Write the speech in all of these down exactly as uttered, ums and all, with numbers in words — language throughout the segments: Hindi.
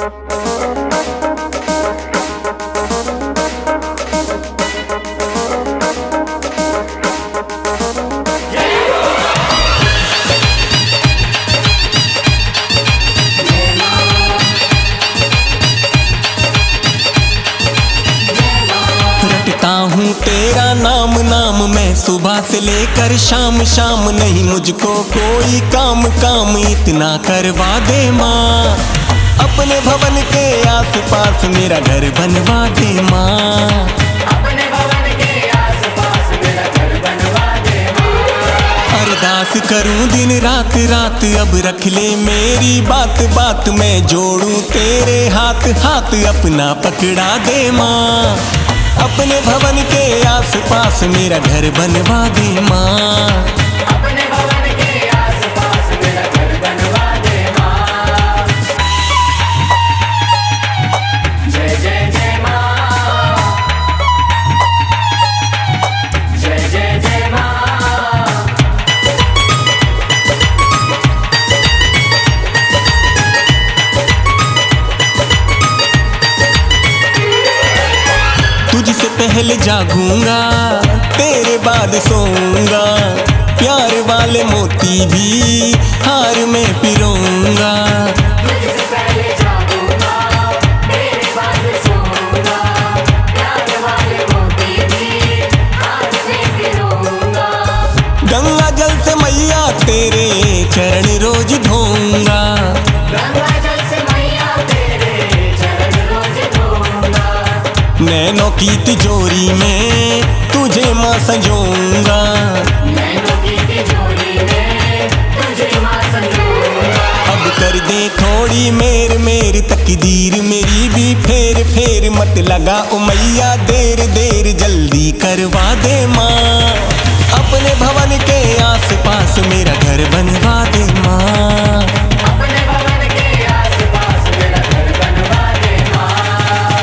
हूँ तेरा नाम नाम मैं सुबह से लेकर शाम शाम, नहीं मुझको कोई काम काम इतना करवा दे माँ। अपने भवन के आस पास मेरा घर बनवा दे माँ। अपने भवन के आस पास मेरा घर बनवा दे माँ। अरदास करूं दिन रात रात अब रख ले मेरी बात बात, मैं जोड़ूं तेरे हाथ हाथ अपना पकड़ा दे माँ। अपने भवन के आस पास मेरा घर बनवा दे माँ। अपने भवन के आस पास मेरा घर बनवा दे माँ। जय जय जय माँ, जय जय जय माँ। तुझसे पहले जागूंगा तेरे बाद सोऊंगा, प्यार वाले मोती भी हार में पिरोऊंगा। तुझसे पहले जागूंगा तेरे बाद सोऊंगा, प्यार वाले मोती भी हार में पिरोऊंगा। गंगा जल से मैया तेरे चरण रोज धोऊंगा। गंगा जल से मैया तेरे चरण रोज धोऊंगा। नैनों की तिजोरी में तुझे माँ संजोऊंगा। नैनों की तिजोरी में तुझे माँ संजोऊंगा। अब कर दे थोड़ी मेर मेर तकदीर मेरी भी फेर फेर, मत लगा ओ मैया देर देर जल्दी करवा दे माँ। अपने भवन के आस पास मेरा घर बनवा दे माँ। अपने भवन के आस पास मेरा घर बनवा दे माँ।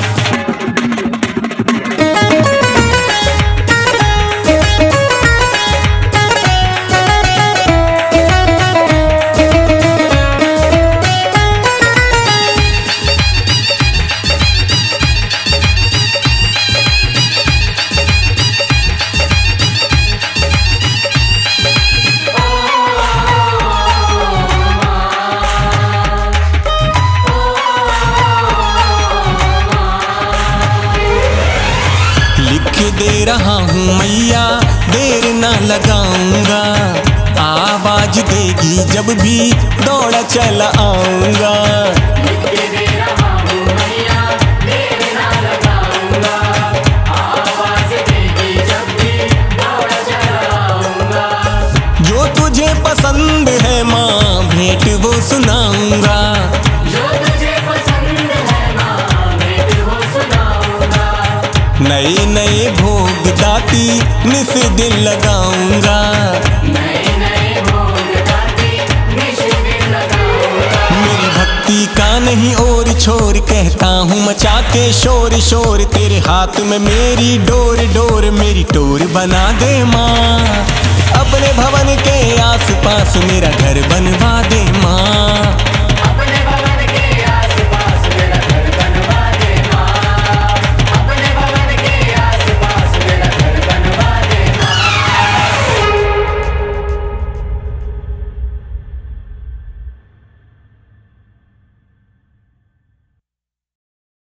लिख दे रहा हूँ मैया देर ना लगाऊंगा, आवाज देगी जब भी दौड़ा चला आऊंगा। लिख के दे रहा हूँ मैया देर ना लगाऊंगा, आवाज देगी जब भी दौड़ा चला आऊंगा। जो तुझे पसंद है माँ भेंट वो सुनाऊंगा। जो तुझे पसंद है माँ भेंट वो सुनाऊंगा। नए नए भोग दाती निस दिन लगाऊंगा। नए नए भोग दाती निश दिन लगाऊंगा। मेरी भक्ति का नहीं और छोर कहता हूँ मचा के शोर शोर, तेरे हाथ में मेरी डोर डोर मेरी टोर बना दे माँ। अपने भवन के आस पास मेरा घर बनवा दे माँ।